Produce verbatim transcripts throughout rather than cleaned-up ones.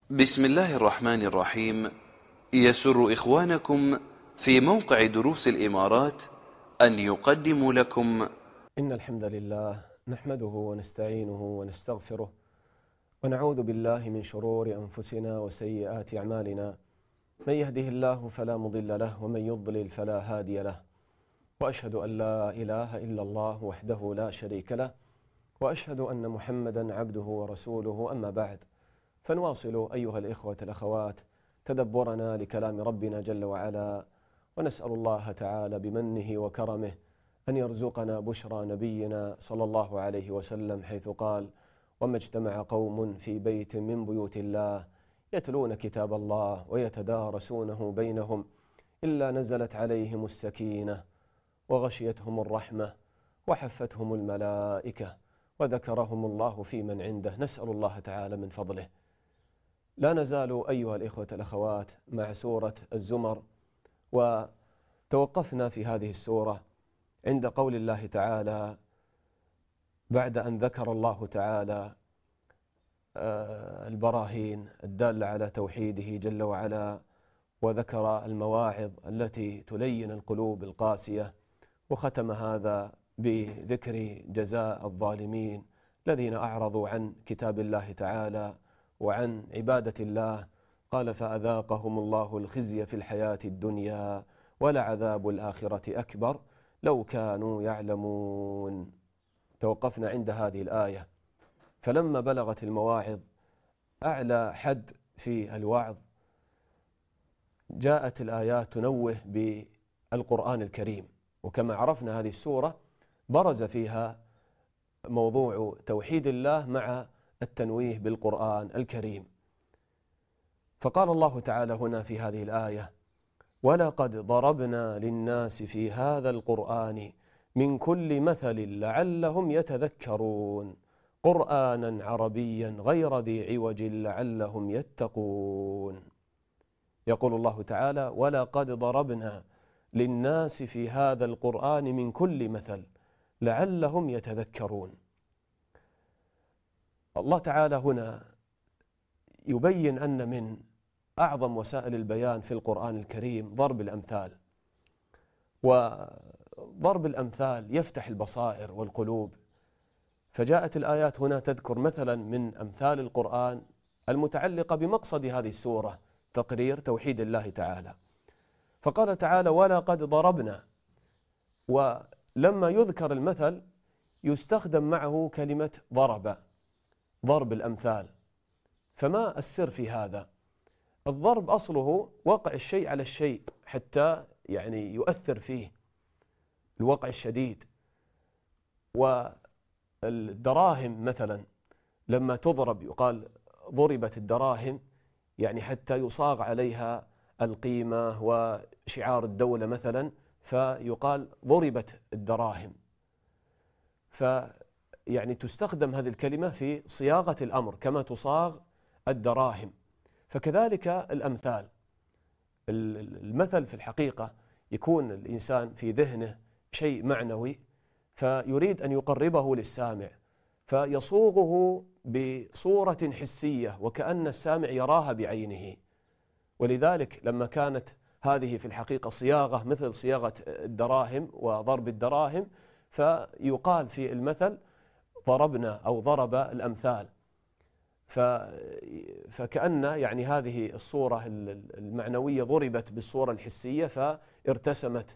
بسم الله الرحمن الرحيم. يسر إخوانكم في موقع دروس الإمارات أن يقدموا لكم إن الحمد لله نحمده ونستعينه ونستغفره ونعوذ بالله من شرور أنفسنا وسيئات أعمالنا. من يهده الله فلا مضل له ومن يضلل فلا هادي له، وأشهد أن لا إله إلا الله وحده لا شريك له، وأشهد أن محمدا عبده ورسوله. أما بعد، فنواصل أيها الإخوة الأخوات تدبرنا لكلام ربنا جل وعلا، ونسأل الله تعالى بمنه وكرمه أن يرزقنا بشرى نبينا صلى الله عليه وسلم، حيث قال: وما اجتمع قوم في بيت من بيوت الله يتلون كتاب الله ويتدارسونه بينهم إلا نزلت عليهم السكينة وغشيتهم الرحمة وحفتهم الملائكة وذكرهم الله في من عنده. نسأل الله تعالى من فضله. لا نزال أيها الإخوة الأخوات مع سورة الزمر، وتوقفنا في هذه السورة عند قول الله تعالى بعد أن ذكر الله تعالى البراهين الدالة على توحيده جل وعلا، وذكر المواعظ التي تلين القلوب القاسية، وختم هذا بذكر جزاء الظالمين الذين أعرضوا عن كتاب الله تعالى وعن عبادة الله. قال: فأذاقهم الله الخزي في الحياة الدنيا ولعذاب الآخرة أكبر لو كانوا يعلمون. توقفنا عند هذه الآية، فلما بلغت المواعظ أعلى حد في الوعظ جاءت الآيات تنوه بالقرآن الكريم. وكما عرفنا هذه السورة برز فيها موضوع توحيد الله مع التنويه بالقرآن الكريم. فقال الله تعالى هنا في هذه الآية: ولقد ضربنا للناس في هذا القرآن من كل مثل لعلهم يتذكرون قرآنا عربيا غير ذي عوج لعلهم يتقون. يقول الله تعالى: ولقد ضربنا للناس في هذا القرآن من كل مثل لعلهم يتذكرون. الله تعالى هنا يبين أن من أعظم وسائل البيان في القرآن الكريم ضرب الأمثال، وضرب الأمثال يفتح البصائر والقلوب. فجاءت الآيات هنا تذكر مثلا من أمثال القرآن المتعلقة بمقصد هذه السورة، تقرير توحيد الله تعالى. فقال تعالى: ولقد ضربنا، ولما يذكر المثل يستخدم معه كلمة ضرب، ضرب الأمثال. فما السر في هذا؟ الضرب أصله وقع الشيء على الشيء حتى يعني يؤثر فيه الوقع الشديد. والدراهم مثلا لما تضرب يقال ضربت الدراهم، يعني حتى يصاغ عليها القيمة وشعار الدولة مثلا، فيقال ضربت الدراهم. فيعني تستخدم هذه الكلمة في صياغة الأمر كما تصاغ الدراهم. فكذلك الأمثال، المثل في الحقيقة يكون الإنسان في ذهنه شيء معنوي فيريد أن يقربه للسامع، فيصوغه بصورة حسية وكأن السامع يراها بعينه. ولذلك لما كانت هذه في الحقيقة صياغة مثل صياغة الدراهم وضرب الدراهم، فيقال في المثل ضربنا أو ضرب الأمثال. فكأن يعني هذه الصورة المعنوية ضربت بالصورة الحسية فارتسمت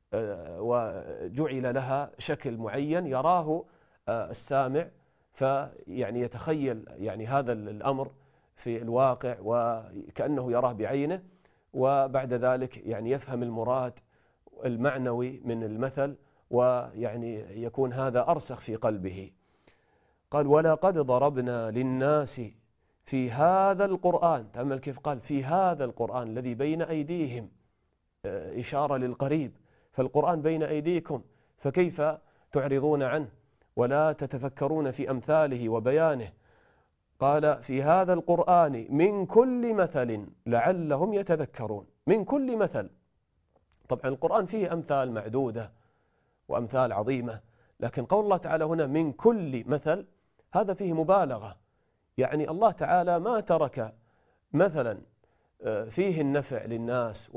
وجعل لها شكل معين يراه السامع، فيعني يتخيل يعني هذا الأمر في الواقع وكأنه يراه بعينه، وبعد ذلك يعني يفهم المراد المعنوي من المثل، ويعني يكون هذا أرسخ في قلبه. قال: ولقد ضربنا للناس في هذا القرآن. تأمل كيف قال في هذا القرآن الذي بين أيديهم، إشارة للقريب. فالقرآن بين أيديكم، فكيف تعرضون عنه ولا تتفكرون في أمثاله وبيانه؟ قال: في هذا القرآن من كل مثل لعلهم يتذكرون. من كل مثل. طبعا القرآن فيه أمثال معدودة وأمثال عظيمة، لكن قول الله تعالى هنا من كل مثل هذا فيه مبالغة. يعني الله تعالى ما ترك مثلا فيه النفع للناس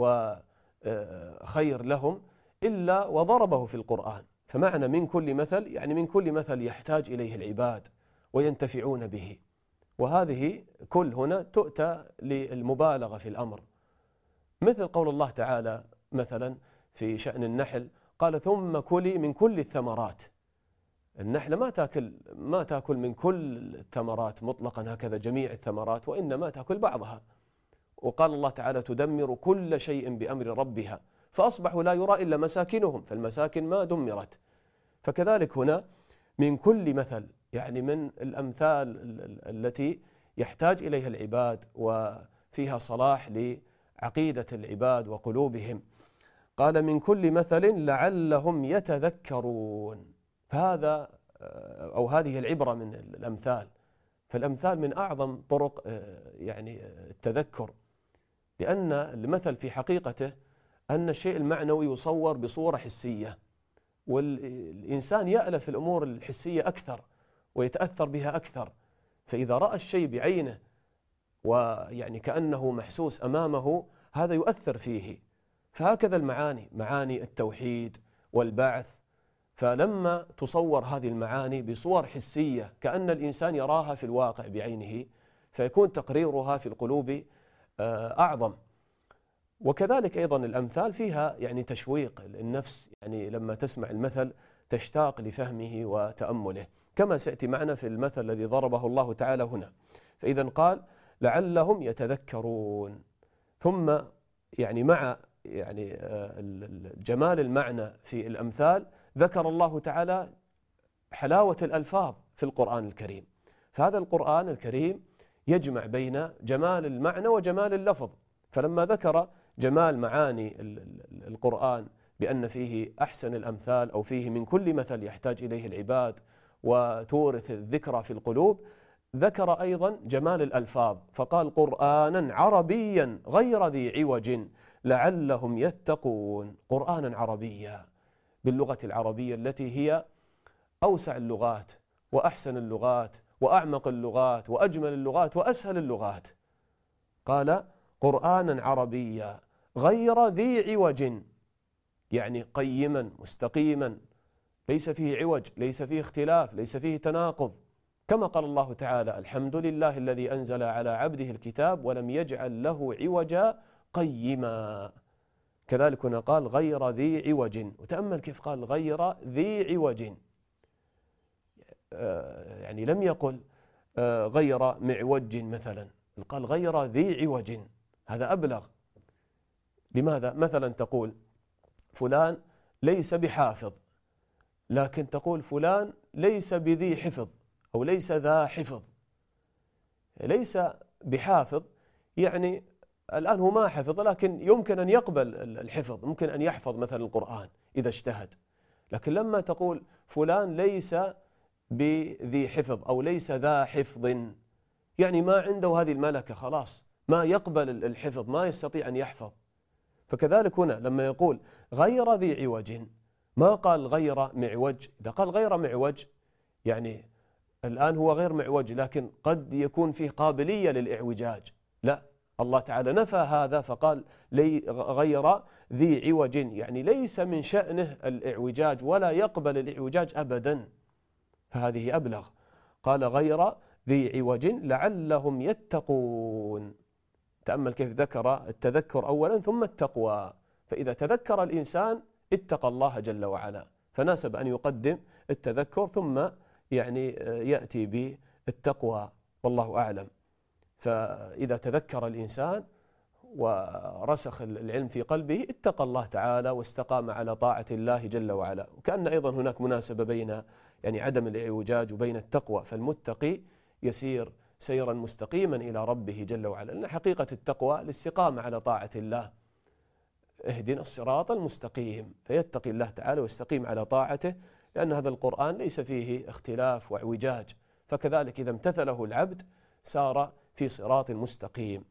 وخير لهم إلا وضربه في القرآن. فمعنى من كل مثل يعني من كل مثل يحتاج إليه العباد وينتفعون به، وهذه كل هنا تؤتى للمبالغة في الأمر، مثل قول الله تعالى مثلا في شأن النحل قال ثم كلي من كل الثمرات. النحلة ما تأكل ما تأكل من كل الثمرات مطلقا هكذا جميع الثمرات، وإنما تأكل بعضها. وقال الله تعالى تدمر كل شيء بأمر ربها فأصبحوا لا يرى إلا مساكنهم، فالمساكن ما دمرت. فكذلك هنا من كل مثل يعني من الأمثال التي يحتاج إليها العباد وفيها صلاح لعقيدة العباد وقلوبهم. قال من كل مثل لعلهم يتذكرون. فهذا أو هذه العبرة من الأمثال. فالأمثال من أعظم طرق يعني التذكر، لأن المثل في حقيقته أن الشيء المعنوي يصور بصورة حسية، والإنسان يألف الأمور الحسية أكثر ويتأثر بها أكثر. فإذا رأى الشيء بعينه ويعني كأنه محسوس أمامه هذا يؤثر فيه. فهكذا المعاني، معاني التوحيد والبعث، فلما تصور هذه المعاني بصور حسية كأن الإنسان يراها في الواقع بعينه فيكون تقريرها في القلوب أعظم. وكذلك أيضا الأمثال فيها يعني تشويق النفس، يعني لما تسمع المثل تشتاق لفهمه وتأمله، كما سيأتي معنا في المثل الذي ضربه الله تعالى هنا. فإذا قال لعلهم يتذكرون، ثم يعني مع يعني جمال المعنى في الأمثال ذكر الله تعالى حلاوة الألفاظ في القرآن الكريم. فهذا القرآن الكريم يجمع بين جمال المعنى وجمال اللفظ. فلما ذكر جمال معاني القرآن بأن فيه أحسن الأمثال أو فيه من كل مثل يحتاج إليه العباد وتورث الذكرى في القلوب، ذكر أيضا جمال الألفاظ فقال قرآنا عربيا غير ذي عوج لعلهم يتقون. قرآنا عربيا باللغة العربية التي هي أوسع اللغات وأحسن اللغات وأعمق اللغات وأجمل اللغات وأسهل اللغات. قال قرآنا عربيا غير ذي عوج، يعني قيما مستقيما ليس فيه عوج، ليس فيه اختلاف، ليس فيه تناقض، كما قال الله تعالى الحمد لله الذي أنزل على عبده الكتاب ولم يجعل له عوجا قيما. كذلك هنا قال غير ذي عوج، وتأمل كيف قال غير ذي عوج، يعني لم يقل غير معوج مثلا، قال غير ذي عوج، هذا أبلغ. لماذا؟ مثلا تقول فلان ليس بحافظ، لكن تقول فلان ليس بذي حفظ أو ليس ذا حفظ. ليس بحافظ يعني الآن هو ما حفظ، لكن يمكن أن يقبل الحفظ، ممكن أن يحفظ مثلا القرآن إذا اجتهد. لكن لما تقول فلان ليس بذي حفظ أو ليس ذا حفظ، يعني ما عنده هذه الملكة، خلاص ما يقبل الحفظ، ما يستطيع أن يحفظ. فكذلك هنا لما يقول غير ذي عوج ما قال غير معوج. إذا قال غير معوج يعني الآن هو غير معوج لكن قد يكون فيه قابلية للإعوجاج، لا، الله تعالى نفى هذا فقال لي غير ذي عوج، يعني ليس من شأنه الإعوجاج ولا يقبل الإعوجاج أبدا، فهذه أبلغ. قال غير ذي عوج لعلهم يتقون. تأمل كيف ذكر التذكر أولا ثم التقوى. فإذا تذكر الإنسان اتقى الله جل وعلا، فناسب أن يقدم التذكر ثم يعني يأتي بالتقوى، والله أعلم. فإذا تذكر الإنسان ورسخ العلم في قلبه اتقى الله تعالى واستقام على طاعة الله جل وعلا. وكأن أيضا هناك مناسبة بين يعني عدم الإعوجاج وبين التقوى، فالمتقي يسير سيرا مستقيما إلى ربه جل وعلا، لأن حقيقة التقوى الاستقامة على طاعة الله، اهدنا الصراط المستقيم، فيتقي الله تعالى ويستقيم على طاعته، لأن هذا القرآن ليس فيه اختلاف واعوجاج. فكذلك إذا امتثله العبد سار في صراط مستقيم.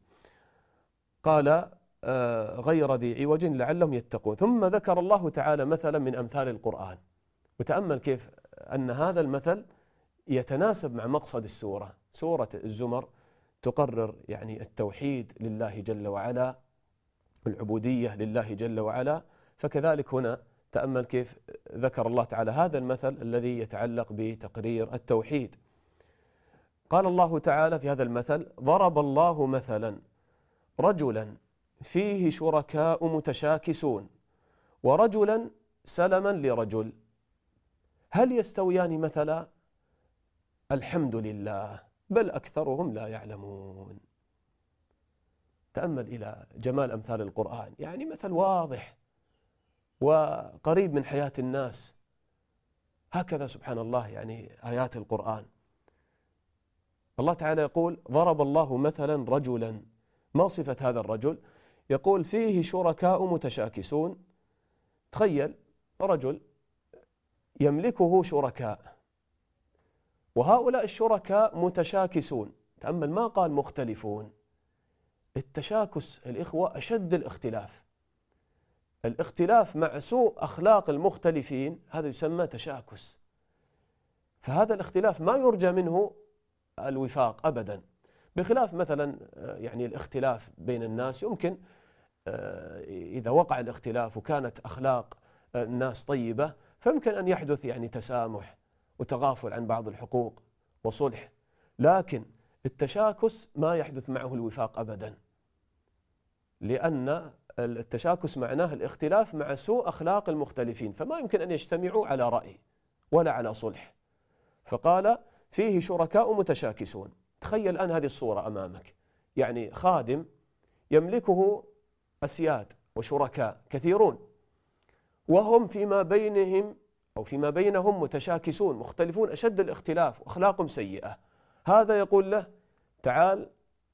قال آه غير ذي عوج لعلهم يتقون. ثم ذكر الله تعالى مثلا من أمثال القرآن، وتأمل كيف أن هذا المثل يتناسب مع مقصد السورة. سورة الزمر تقرر يعني التوحيد لله جل وعلا، العبودية لله جل وعلا. فكذلك هنا تأمل كيف ذكر الله تعالى هذا المثل الذي يتعلق بتقرير التوحيد. قال الله تعالى في هذا المثل: ضرب الله مثلا رجلا فيه شركاء متشاكسون ورجلا سلما لرجل هل يستويان مثلا؟ الحمد لله بل أكثرهم لا يعلمون. تأمل إلى جمال أمثال القرآن، يعني مثل واضح وقريب من حياة الناس. هكذا سبحان الله يعني آيات القرآن. الله تعالى يقول: ضرب الله مثلا رجلا. ما صفة هذا الرجل؟ يقول: فيه شركاء متشاكسون. تخيل رجل يملكه شركاء، وهؤلاء الشركاء متشاكسون. تأمل ما قال مختلفون. التشاكس الإخوة أشد الاختلاف. الاختلاف مع سوء أخلاق المختلفين هذا يسمى تشاكس. فهذا الاختلاف ما يرجى منه الوفاق أبدا، بخلاف مثلا يعني الاختلاف بين الناس يمكن إذا وقع الاختلاف وكانت أخلاق الناس طيبة فيمكن أن يحدث يعني تسامح وتغافل عن بعض الحقوق وصلح. لكن التشاكس ما يحدث معه الوفاق أبدا، لأن التشاكس معناه الاختلاف مع سوء أخلاق المختلفين، فما يمكن أن يجتمعوا على رأي ولا على صلح. فقال: فيه شركاء متشاكسون. تخيل الآن هذه الصورة أمامك، يعني خادم يملكه أسياد وشركاء كثيرون، وهم فيما بينهم أو فيما بينهم متشاكسون، مختلفون أشد الاختلاف وأخلاقهم سيئة. هذا يقول له: تعال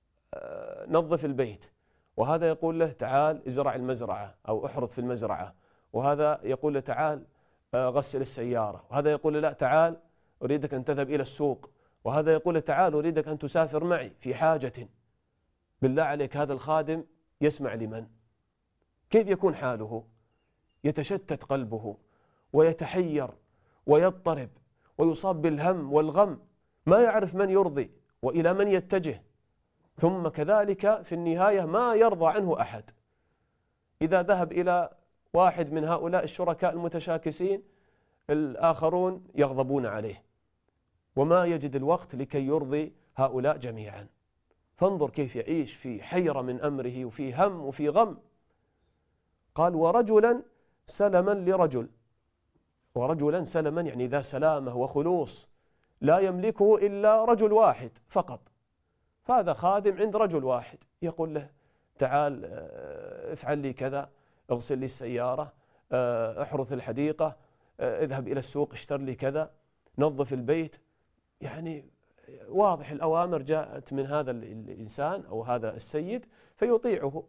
نظف البيت، وهذا يقول له: تعال ازرع المزرعة أو احرث في المزرعة، وهذا يقول له: تعال غسل السيارة، وهذا يقول له: لا تعال أريدك أن تذهب إلى السوق، وهذا يقول له: تعال أريدك أن تسافر معي في حاجة. بالله عليك هذا الخادم يسمع لمن؟ كيف يكون حاله؟ يتشتت قلبه ويتحير ويضطرب ويصاب بالهم والغم، ما يعرف من يرضي وإلى من يتجه. ثم كذلك في النهاية ما يرضى عنه أحد. إذا ذهب إلى واحد من هؤلاء الشركاء المتشاكسين الآخرون يغضبون عليه، وما يجد الوقت لكي يرضي هؤلاء جميعا. فانظر كيف يعيش في حيرة من أمره وفي هم وفي غم. قال: ورجلا سلما لرجل. ورجلا سلما يعني ذا سلامة وخلوص، لا يملكه إلا رجل واحد فقط. فهذا خادم عند رجل واحد يقول له: تعال افعل لي كذا، اغسل لي السيارة، احرث الحديقة، اذهب إلى السوق اشتر لي كذا، نظف البيت. يعني واضح الأوامر جاءت من هذا الإنسان أو هذا السيد فيطيعه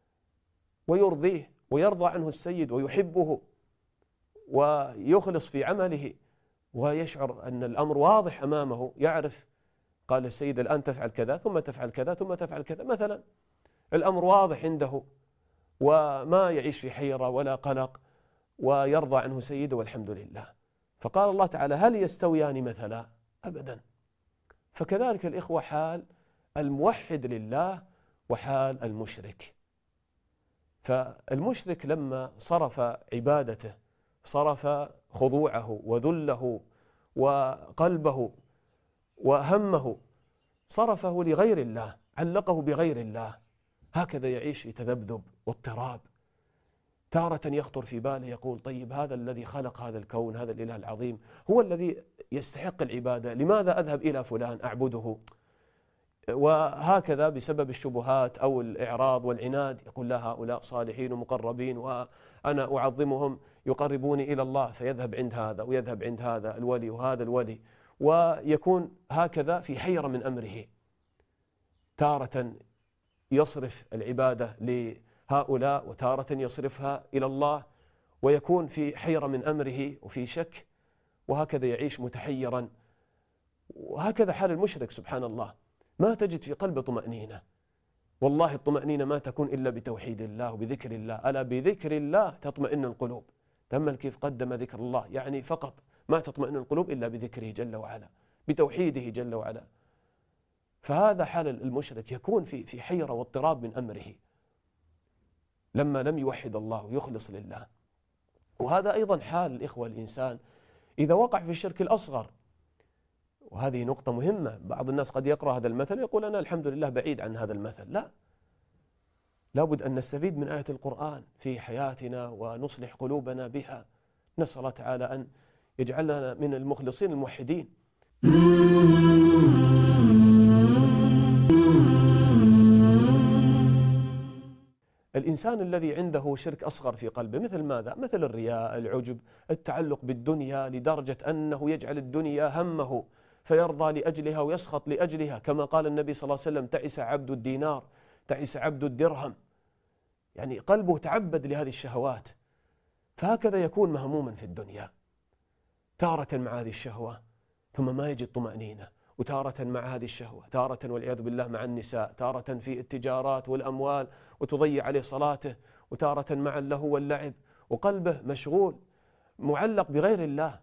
ويرضيه ويرضى عنه السيد ويحبه ويخلص في عمله ويشعر أن الأمر واضح أمامه. يعرف قال السيد: الآن تفعل كذا ثم تفعل كذا ثم تفعل كذا مثلا. الأمر واضح عنده وما يعيش في حيرة ولا قلق ويرضى عنه سيده والحمد لله. فقال الله تعالى: هل يستويان مثلا؟ أبدا. فكذلك الإخوة حال الموحد لله وحال المشرك. فالمشرك لما صرف عبادته، صرف خضوعه وذله وقلبه وهمه، صرفه لغير الله، علقه بغير الله، هكذا يعيش في تذبذب واضطراب. تارة يخطر في باله يقول: طيب هذا الذي خلق هذا الكون، هذا الإله العظيم، هو الذي يستحق العبادة، لماذا أذهب إلى فلان أعبده؟ وهكذا بسبب الشبهات أو الإعراض والعناد يقول: لا هؤلاء صالحين ومقربين وأنا أعظمهم يقربوني إلى الله، فيذهب عند هذا ويذهب عند هذا الولي وهذا الولي، ويكون هكذا في حيرة من أمره. تارة يصرف العبادة لهؤلاء وتارة يصرفها إلى الله، ويكون في حيرة من أمره وفي شك، وهكذا يعيش متحيرا. وهكذا حال المشرك سبحان الله، ما تجد في قلبه طمأنينة. والله الطمأنينة ما تكون إلا بتوحيد الله وبذكر الله. ألا بذكر الله تطمئن القلوب. تأمل كيف قدم ذكر الله، يعني فقط ما تطمئن القلوب إلا بذكره جل وعلا، بتوحيده جل وعلا. فهذا حال المشرك، يكون في في حيرة واضطراب من أمره لما لم يوحد الله ويخلص لله. وهذا أيضا حال الإخوة الإنسان إذا وقع في الشرك الأصغر، وهذه نقطة مهمة. بعض الناس قد يقرأ هذا المثل ويقول أنا الحمد لله بعيد عن هذا المثل. لا، لابد أن نستفيد من آية القرآن في حياتنا ونصلح قلوبنا بها. نسأل الله تعالى أن يجعلنا من المخلصين الموحدين. الإنسان الذي عنده شرك أصغر في قلبه مثل ماذا؟ مثل الرياء، العجب، التعلق بالدنيا لدرجة أنه يجعل الدنيا همه فيرضى لأجلها ويسخط لأجلها، كما قال النبي صلى الله عليه وسلم: تعس عبد الدينار، تعس عبد الدرهم. يعني قلبه تعبد لهذه الشهوات. فهكذا يكون مهموما في الدنيا، تارة مع هذه الشهوة ثم ما يجد طمأنينة، وتارة مع هذه الشهوة، تارة والعياذ بالله مع النساء، تارة في التجارات والأموال وتضيع عليه صلاته، وتارة مع اللهو واللعب، وقلبه مشغول معلق بغير الله.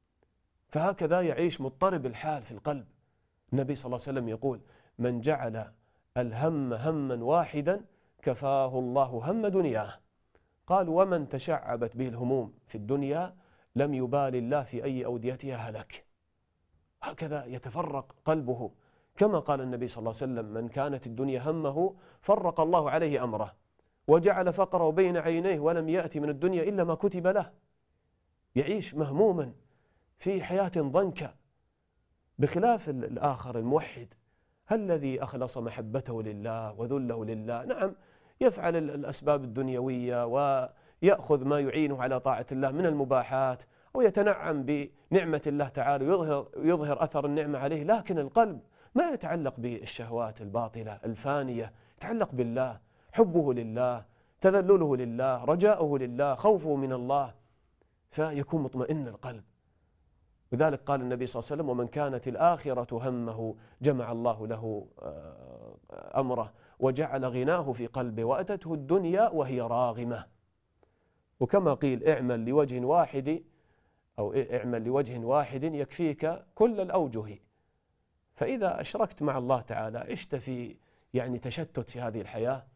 فهكذا يعيش مضطرب الحال في القلب. النبي صلى الله عليه وسلم يقول: من جعل الهم هما واحدا كفاه الله هم دنياه. قال: ومن تشعبت به الهموم في الدنيا لم يبال الله في أي أوديتها هلك. هكذا يتفرق قلبه، كما قال النبي صلى الله عليه وسلم: من كانت الدنيا همه فرق الله عليه أمره وجعل فقره بين عينيه ولم يأتي من الدنيا إلا ما كتب له. يعيش مهموما في حياة ضنكة، بخلاف الآخر الموحد الذي أخلص محبته لله وذله لله. نعم، يفعل الأسباب الدنيوية ويأخذ ما يعينه على طاعة الله من المباحات، ويتنعم بنعمة الله تعالى ويظهر, يظهر أثر النعمة عليه، لكن القلب ما يتعلق بالشهوات الباطلة الفانية، يتعلق بالله، حبه لله، تذلله لله، رجاؤه لله، خوفه من الله، فيكون مطمئن القلب. لذلك قال النبي صلى الله عليه وسلم: ومن كانت الآخرة همه جمع الله له أمره وجعل غناه في قلبه وأتته الدنيا وهي راغمة. وكما قيل: اعمل لوجه واحد أو اعمل لوجه واحد يكفيك كل الأوجه. فإذا أشركت مع الله تعالى عشت في يعني تشتت في هذه الحياة،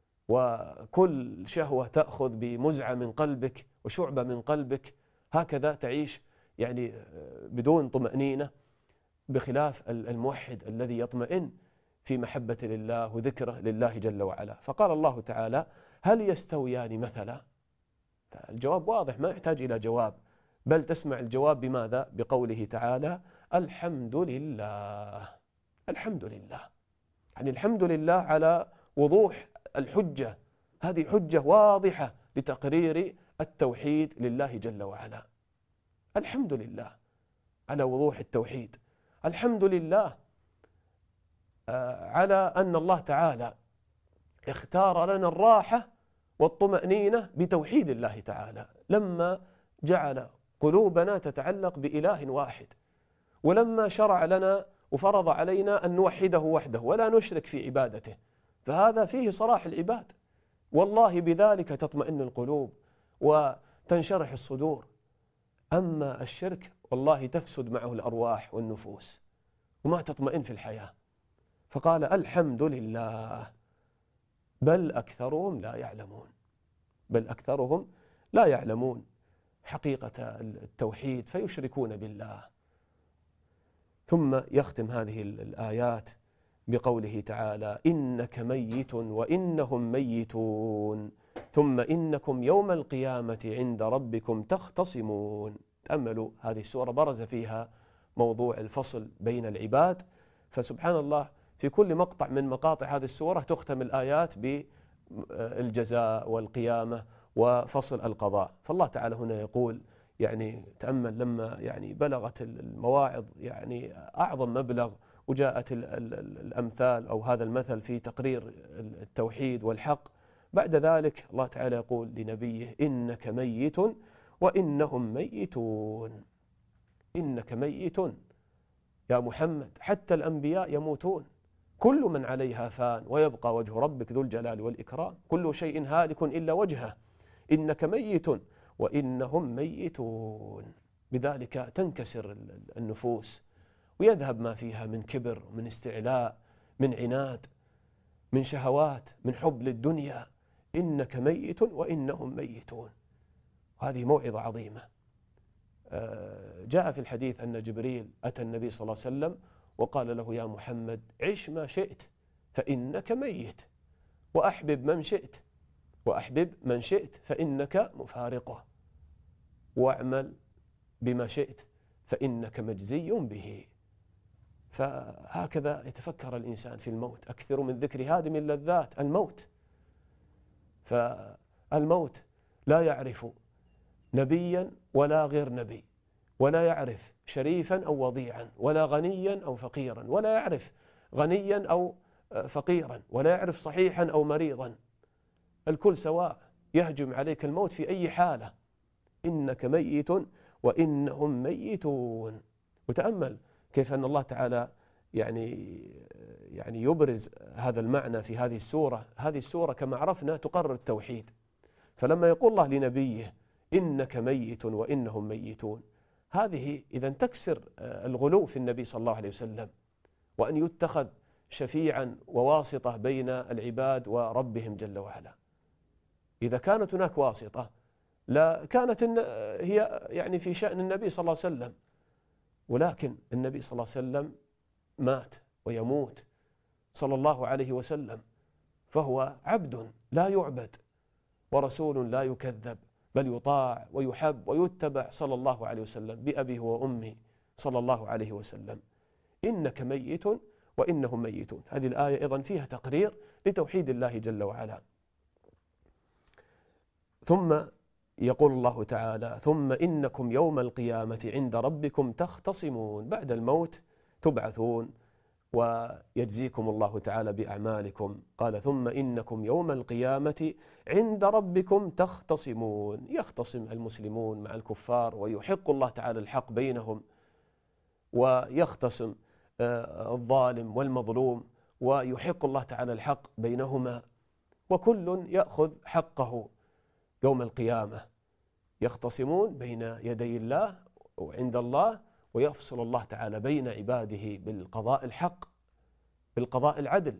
وكل شهوة تأخذ بمزعة من قلبك وشعبة من قلبك، هكذا تعيش يعني بدون طمأنينة، بخلاف الموحد الذي يطمئن في محبة لله وذكره لله جل وعلا. فقال الله تعالى: هل يستويان مثلا؟ الجواب واضح، ما يحتاج إلى جواب، بل تسمع الجواب بماذا؟ بقوله تعالى: الحمد لله. الحمد لله، يعني الحمد لله على وضوح الحجة، هذه حجة واضحة لتقرير التوحيد لله جل وعلا. الحمد لله على وضوح التوحيد. الحمد لله على أن الله تعالى اختار لنا الراحة والطمأنينة بتوحيد الله تعالى، لما جعل قلوبنا تتعلق بإله واحد، ولما شرع لنا وفرض علينا أن نوحده وحده ولا نشرك في عبادته. فهذا فيه صلاح العباد، والله بذلك تطمئن القلوب وتنشرح الصدور. أما الشرك والله تفسد معه الأرواح والنفوس وما تطمئن في الحياة. فقال: الحمد لله بل أكثرهم لا يعلمون. بل أكثرهم لا يعلمون حقيقة التوحيد فيشركون بالله. ثم يختم هذه الآيات بقوله تعالى: إنك ميت وإنهم ميتون ثم إنكم يوم القيامة عند ربكم تختصمون. تأملوا هذه السورة برز فيها موضوع الفصل بين العباد. فسبحان الله في كل مقطع من مقاطع هذه السورة تختم الآيات بالجزاء والقيامة وفصل القضاء. فالله تعالى هنا يقول، يعني تأمل لما يعني بلغت المواعظ يعني أعظم مبلغ، وجاءت الأمثال أو هذا المثل في تقرير التوحيد والحق، بعد ذلك الله تعالى يقول لنبيه: إنك ميت وإنهم ميتون. إنك ميت يا محمد، حتى الأنبياء يموتون، كل من عليها فان ويبقى وجه ربك ذو الجلال والإكرام، كل شيء هالك إلا وجهه. إنك ميت وإنهم ميتون. بذلك تنكسر النفوس ويذهب ما فيها من كبر ومن استعلاء من عناد، من شهوات، من حب للدنيا. إنك ميت وإنهم ميتون. هذه موعظة عظيمة. جاء في الحديث أن جبريل أتى النبي صلى الله عليه وسلم وقال له: يا محمد، عش ما شئت فإنك ميت، وأحبب من شئت وأحبب من شئت فإنك مفارقه، واعمل بما شئت فإنك مجزي به. فهكذا يتفكر الإنسان في الموت. أكثر من ذكر هادم اللذات، الموت. فالموت لا يعرف نبيا ولا غير نبي، ولا يعرف شريفا أو وضيعا، ولا غنيا أو فقيرا، ولا يعرف غنيا أو فقيرا، ولا يعرف صحيحا أو مريضا. الكل سواء، يهجم عليك الموت في أي حالة. إنك ميت وإنهم ميتون. وتأمل كيف أن الله تعالى يعني يعني يبرز هذا المعنى في هذه السورة. هذه السورة كما عرفنا تقرر التوحيد. فلما يقول الله لنبيه: إنك ميت وإنهم ميتون، هذه إذا تكسر الغلو في النبي صلى الله عليه وسلم، وأن يتخذ شفيعا وواسطة بين العباد وربهم جل وعلا. إذا كانت هناك واسطة لا كانت هي يعني في شأن النبي صلى الله عليه وسلم، ولكن النبي صلى الله عليه وسلم مات ويموت صلى الله عليه وسلم، فهو عبد لا يعبد ورسول لا يكذب، بل يطاع ويحب ويتبع صلى الله عليه وسلم بأبيه وأمه صلى الله عليه وسلم. إنك ميت وإنهم ميتون. هذه الآية أيضا فيها تقرير لتوحيد الله جل وعلا. ثم يقول الله تعالى: ثم إنكم يوم القيامة عند ربكم تختصمون. بعد الموت تبعثون ويجزيكم الله تعالى بأعمالكم. قال: ثم إنكم يوم القيامة عند ربكم تختصمون. يختصم المسلمون مع الكفار، ويحق الله تعالى الحق بينهم، ويختصم الظالم والمظلوم، ويحق الله تعالى الحق بينهما، وكل يأخذ حقه يوم القيامة. يختصمون بين يدي الله وعند الله، ويفصل الله تعالى بين عباده بالقضاء الحق، بالقضاء العدل.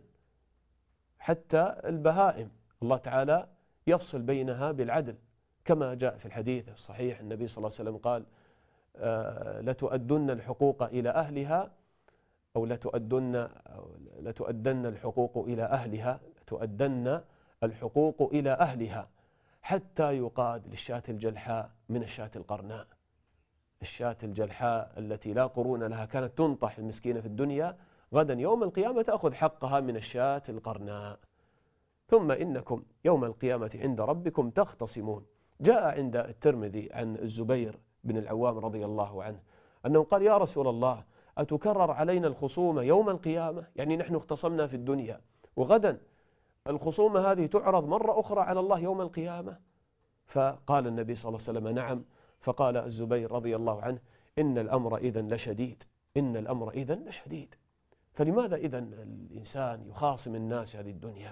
حتى البهائم الله تعالى يفصل بينها بالعدل، كما جاء في الحديث الصحيح النبي صلى الله عليه وسلم قال: آه لتؤدن الحقوق إلى أهلها، أو لتؤدن لتؤدن الحقوق إلى أهلها لتؤدن الحقوق إلى أهلها حتى يقاد للشاة الجلحاء من الشاة القرناء. الشاة الجلحاء التي لا قرون لها كانت تنطح المسكينة في الدنيا، غدا يوم القيامة تأخذ حقها من الشاة القرناء. ثم إنكم يوم القيامة عند ربكم تختصمون. جاء عند الترمذي عن الزبير بن العوام رضي الله عنه أنه قال: يا رسول الله، أتكرر علينا الخصومة يوم القيامة؟ يعني نحن اختصمنا في الدنيا، وغدا الخصومة هذه تعرض مرة أخرى على الله يوم القيامة؟ فقال النبي صلى الله عليه وسلم: نعم. فقال الزبير رضي الله عنه: إن الأمر إذن لشديد، إن الأمر إذن لشديد. فلماذا إذن الإنسان يخاصم الناس في هذه الدنيا،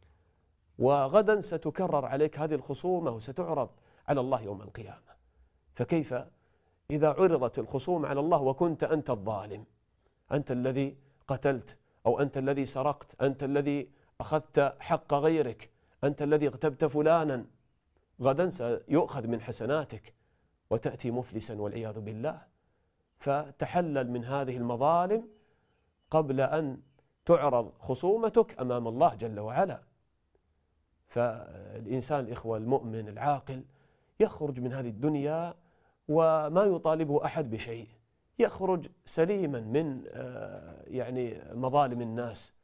وغدا ستكرر عليك هذه الخصومة وستعرض على الله يوم القيامة؟ فكيف إذا عرضت الخصوم على الله وكنت أنت الظالم، أنت الذي قتلت، أو أنت الذي سرقت، أنت الذي أخذت حق غيرك، أنت الذي اغتبت فلانا؟ غدا سيؤخذ من حسناتك وتأتي مفلسا والعياذ بالله. فتحلل من هذه المظالم قبل أن تعرض خصومتك أمام الله جل وعلا. فالإنسان الإخوة المؤمن العاقل يخرج من هذه الدنيا وما يطالبه أحد بشيء، يخرج سليما من يعني مظالم الناس،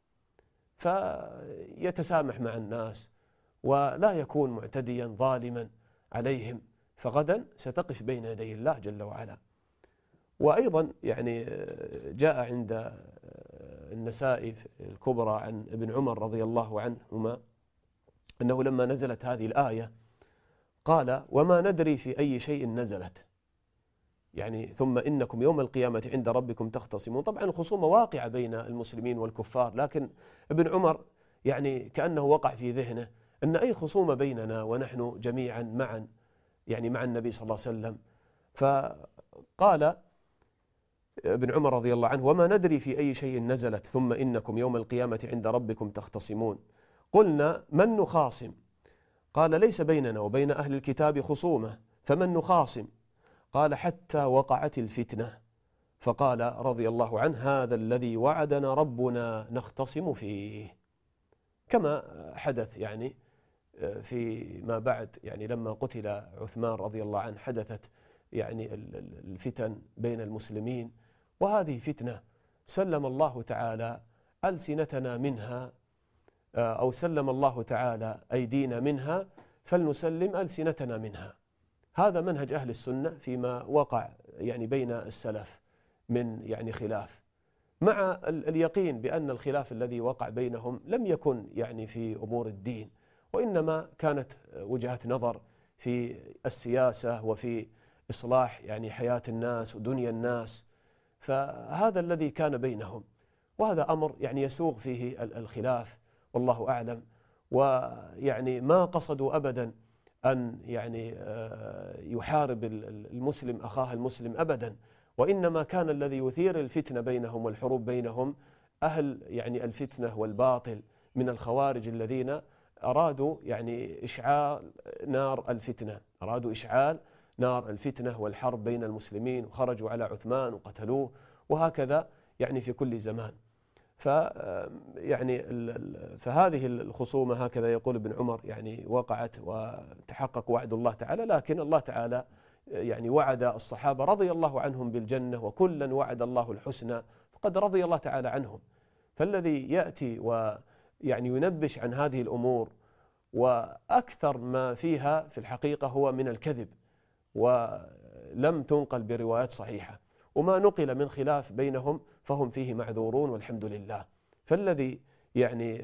فيتسامح مع الناس ولا يكون معتديا ظالما عليهم، فغدا ستقف بين يدي الله جل وعلا. وأيضا يعني جاء عند النسائي الكبرى عن ابن عمر رضي الله عنهما أنه لما نزلت هذه الآية قال: وما ندري في أي شيء نزلت، يعني ثم إنكم يوم القيامة عند ربكم تختصمون. طبعا الخصومة واقعة بين المسلمين والكفار، لكن ابن عمر يعني كأنه وقع في ذهنه أن أي خصومة بيننا ونحن جميعا معا يعني مع النبي صلى الله عليه وسلم. فقال: ابن عمر رضي الله عنه: وما ندري في أي شيء نزلت ثم إنكم يوم القيامة عند ربكم تختصمون. قلنا: من نخاصم؟ قال: ليس بيننا وبين أهل الكتاب خصومة، فمن نخاصم؟ قال: حتى وقعت الفتنة. فقال رضي الله عنه: هذا الذي وعدنا ربنا نختصم فيه. كما حدث يعني فيما بعد، يعني لما قتل عثمان رضي الله عنه حدثت يعني الفتن بين المسلمين، وهذه فتنة سلم الله تعالى ألسنتنا منها، أو سلم الله تعالى أيدينا منها، فلنسلم ألسنتنا منها. هذا منهج أهل السنة فيما وقع يعني بين السلف من يعني خلاف، مع اليقين بأن الخلاف الذي وقع بينهم لم يكن يعني في أمور الدين، وإنما كانت وجهة نظر في السياسة وفي إصلاح يعني حياة الناس ودنيا الناس. فهذا الذي كان بينهم، وهذا أمر يعني يسوغ فيه الخلاف والله أعلم. ويعني ما قصدوا أبدا أن يعني يحارب المسلم أخاه المسلم أبدا، وإنما كان الذي يثير الفتنة بينهم والحروب بينهم أهل يعني الفتنة والباطل من الخوارج الذين أرادوا يعني إشعال نار الفتنة، أرادوا إشعال نار الفتنة والحرب بين المسلمين، وخرجوا على عثمان وقتلوه، وهكذا يعني في كل زمان. ف يعني فهذه الخصومة هكذا يقول ابن عمر يعني وقعت وتحقق وعد الله تعالى، لكن الله تعالى يعني وعد الصحابة رضي الله عنهم بالجنة، وكلا وعد الله الحسنى، فقد رضي الله تعالى عنهم. فالذي يأتي ويعني ينبش عن هذه الأمور وأكثر ما فيها في الحقيقة هو من الكذب، ولم تنقل بروايات صحيحة، وما نقل من خلاف بينهم فهم فيه معذورون والحمد لله. فالذي يعني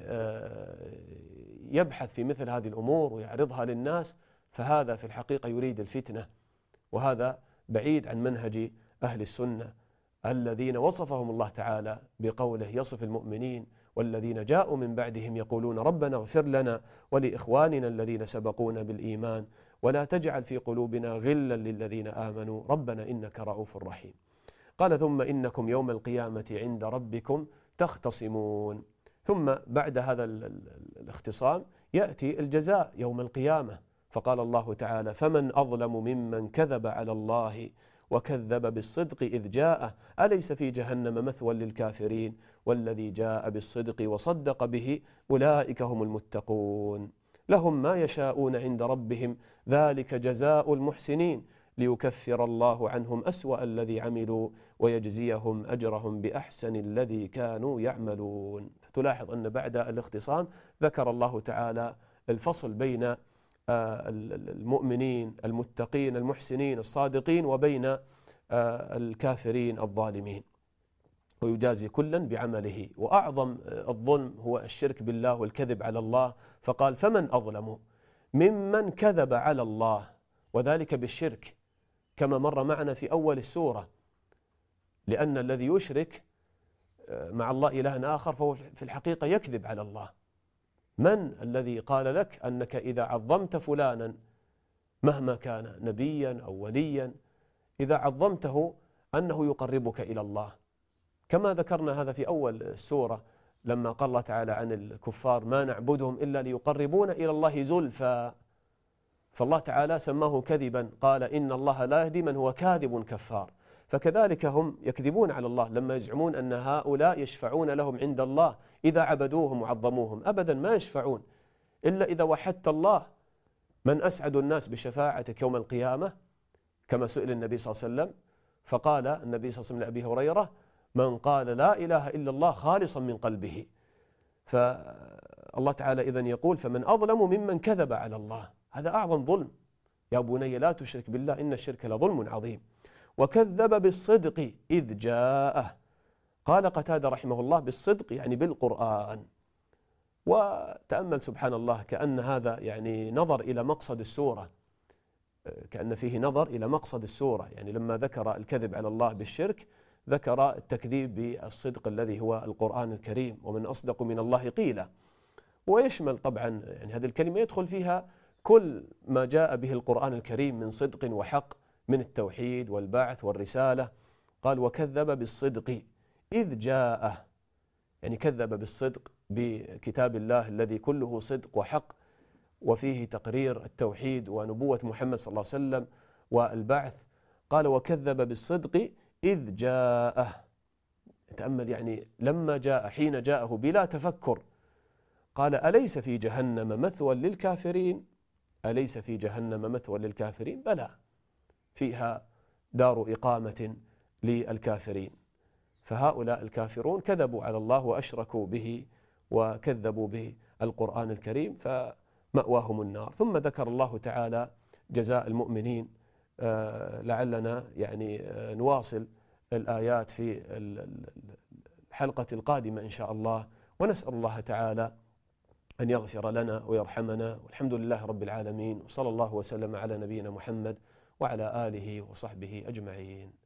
يبحث في مثل هذه الأمور ويعرضها للناس فهذا في الحقيقة يريد الفتنة، وهذا بعيد عن منهج أهل السنة الذين وصفهم الله تعالى بقوله يصف المؤمنين: والذين جاءوا من بعدهم يقولون ربنا اغفر لنا ولإخواننا الذين سبقونا بالإيمان ولا تجعل في قلوبنا غلا للذين آمنوا ربنا إنك رؤوف رحيم. قال: ثم إنكم يوم القيامة عند ربكم تختصمون. ثم بعد هذا الاختصام يأتي الجزاء يوم القيامة، فقال الله تعالى: فمن أظلم ممن كذب على الله وكذب بالصدق إذ جاءه أليس في جهنم مثوى للكافرين والذي جاء بالصدق وصدق به أولئك هم المتقون لهم ما يشاءون عند ربهم ذلك جزاء المحسنين ليكفر الله عنهم أسوأ الذي عملوا ويجزيهم أجرهم بأحسن الذي كانوا يعملون. فتلاحظ أن بعد الاختصام ذكر الله تعالى الفصل بين المؤمنين المتقين المحسنين الصادقين وبين الكافرين الظالمين، ويجازي كلا بعمله. وأعظم الظلم هو الشرك بالله والكذب على الله، فقال: فمن أظلم ممن كذب على الله، وذلك بالشرك كما مر معنا في أول السورة، لأن الذي يشرك مع الله إلها آخر فهو في الحقيقة يكذب على الله. من الذي قال لك أنك إذا عظمت فلانا مهما كان نبيا أو وليا إذا عظمته أنه يقربك إلى الله؟ كما ذكرنا هذا في أول السورة لما قال الله تعالى عن الكفار: ما نعبدهم إلا ليقربون إلى الله زلفى. فالله تعالى سماه كذبا، قال: إن الله لا يهدي من هو كاذب كفار. فكذلك هم يكذبون على الله لما يزعمون أن هؤلاء يشفعون لهم عند الله إذا عبدوهم وعظموهم. أبدا ما يشفعون إلا إذا وحدت الله. من أسعد الناس بشفاعتك يوم القيامة؟ كما سئل النبي صلى الله عليه وسلم فقال النبي صلى الله عليه وسلم لأبي هريرة: من قال لا إله إلا الله خالصا من قلبه. فالله تعالى إذن يقول: فمن أظلم ممن كذب على الله. هذا أعظم ظلم. يا بني لا تشرك بالله إن الشرك لظلم عظيم. وكذب بالصدق إذ جاءه. قال قتادة رحمه الله: بالصدق يعني بالقرآن. وتأمل سبحان الله كأن هذا يعني نظر إلى مقصد السورة، كأن فيه نظر إلى مقصد السورة. يعني لما ذكر الكذب على الله بالشرك ذكر التكذيب بالصدق الذي هو القرآن الكريم، ومن أصدق من الله قيلا. ويشمل طبعا يعني هذه الكلمة يدخل فيها كل ما جاء به القرآن الكريم من صدق وحق من التوحيد والبعث والرسالة. قال وكذب بالصدق إذ جاءه، يعني كذب بالصدق بكتاب الله الذي كله صدق وحق وفيه تقرير التوحيد ونبوة محمد صلى الله عليه وسلم والبعث. قال وكذب بالصدق إذ جاءه، تأمل يعني لما جاء، حين جاءه بلا تفكر. قال أليس في جهنم مثوى للكافرين؟ أليس في جهنم مثوى للكافرين؟ بلى، فيها دار إقامة للكافرين. فهؤلاء الكافرون كذبوا على الله وأشركوا به وكذبوا بالقرآن الكريم، فمأواهم النار. ثم ذكر الله تعالى جزاء المؤمنين. لعلنا يعني نواصل الآيات في الحلقة القادمة إن شاء الله، ونسأل الله تعالى أن يغفر لنا ويرحمنا، والحمد لله رب العالمين، وصلى الله وسلم على نبينا محمد وعلى آله وصحبه أجمعين.